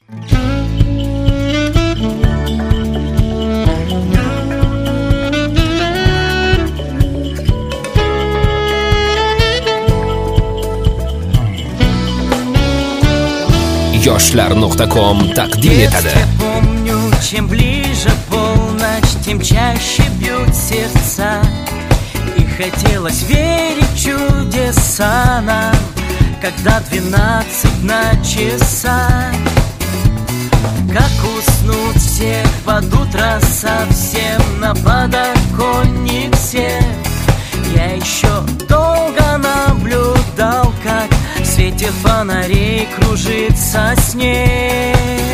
Yoshlar.com taqdim etadi. Помню, чем ближе полночь, тем чаще бьют сердца. И хотелось верить в чудеса нам, когда 12 на часах. Как уснут все под утро совсем, на подоконник сев. Я еще долго наблюдал, как в свете фонарей кружится снег.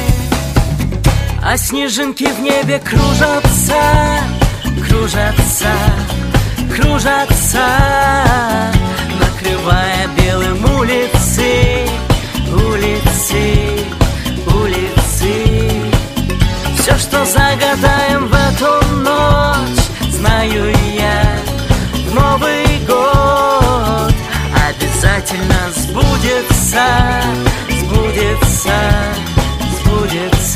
А снежинки в небе кружатся, кружатся, кружатся, накрывая белым улицы, улицы, улицы. Все, что загадаем в эту ночь, знаю я, в Новый год обязательно сбудется, сбудется, сбудется.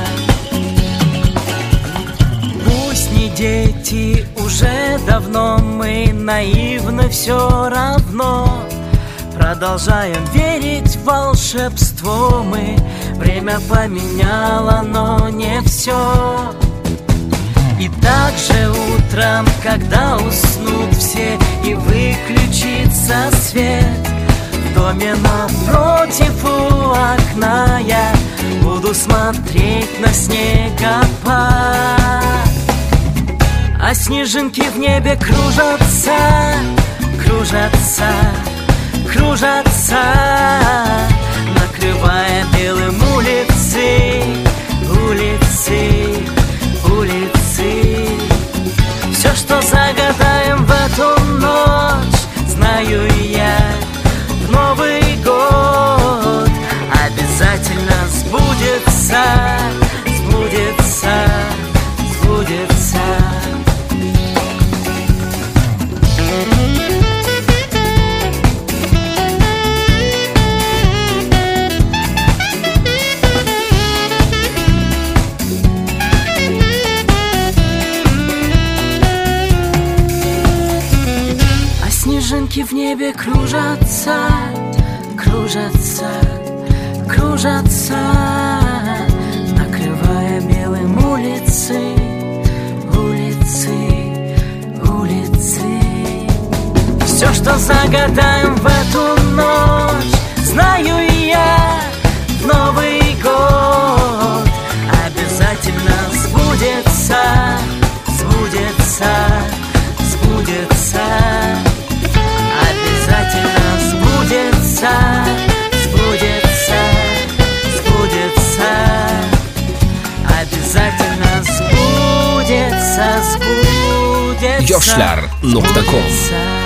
Пусть не дети, уже давно мы наивны все равно. Продолжаем верить в волшебство мы. Время поменяло, но не все. И также утром, когда уснут все и выключится свет, в доме напротив у окна я буду смотреть на снегопад. А снежинки в небе кружатся, кружатся, кружатся, накрывая белым улицы, улицы, улицы. Все, что загадаем в эту ночь, знаю я, в Новый год обязательно сбудется, сбудется, сбудется. Снежинки в небе кружатся, кружатся, кружатся, накрывая белым улицы, улицы, улицы. Все, что загадаем в эту ночь, знаю я, в Новый год обязательно сбудется, сбудется, сбудется. Обязательно сбудется, сбудется, сбудется. Обязательно сбудется, сбудется. Yoshlar.com